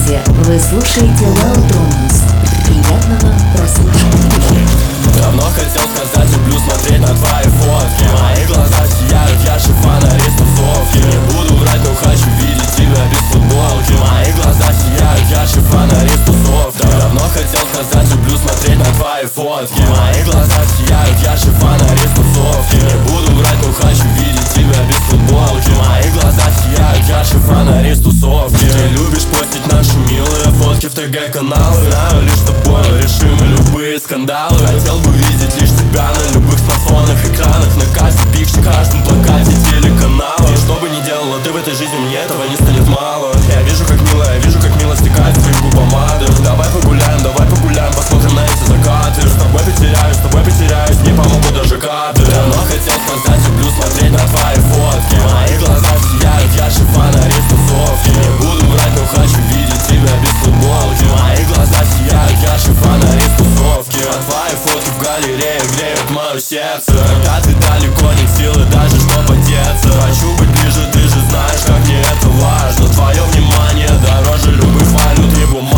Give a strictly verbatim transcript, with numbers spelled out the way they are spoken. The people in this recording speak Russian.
Здравствуйте, вы слушаете Loud Romance. Приятного прослушивания. Давно хотел сказать, люблю смотреть на твои фотки. Мои глаза сияют ярче фонарей с тусовки. Не буду врать, но хочу видеть тебя без футболки. Мои глаза сияют ярче фонарей с тусовки. Давно хотел сказать, люблю смотреть на твои фотки. Мои глаза сияют ярче фонарей с тусовки. Не буду врать, но хочу видеть тебя без футболки. Мои глаза сияют ярче фонарей с тусовки. Ты любишь постить наши милые фотки в ТГ-каналы. Знаю лишь тобой решимы любые скандалы. Хотел бы видеть лишь тебя на любых смартфонах, экранах, на кассе, пикче, каждом плакате телеканала. И что бы ни делала ты в этой жизни, мне этого не станет мало. Я вижу, как мило, я вижу, как мило стекает с твоих губ помады. Давай погуляем, давай погуляем, посмотрим на эти закаты. С тобой потеряюсь, с тобой потеряюсь, не помогут даже кадры. Давно хотел сказать, люблю смотреть на твои фотки. Мои глаза сияют ярче фонарей с тусовки. Не буду врать, но хочу видеть тебя без футболки. Мои глаза сияют ярче фонарей с тусовки. А твои фотки в галерее греют мое сердце. Когда ты далеко, нет силы даже чтоб одеться. Хочу быть ближе, ты же знаешь, как мне это важно. Твое внимание дороже любых валют и бумаг.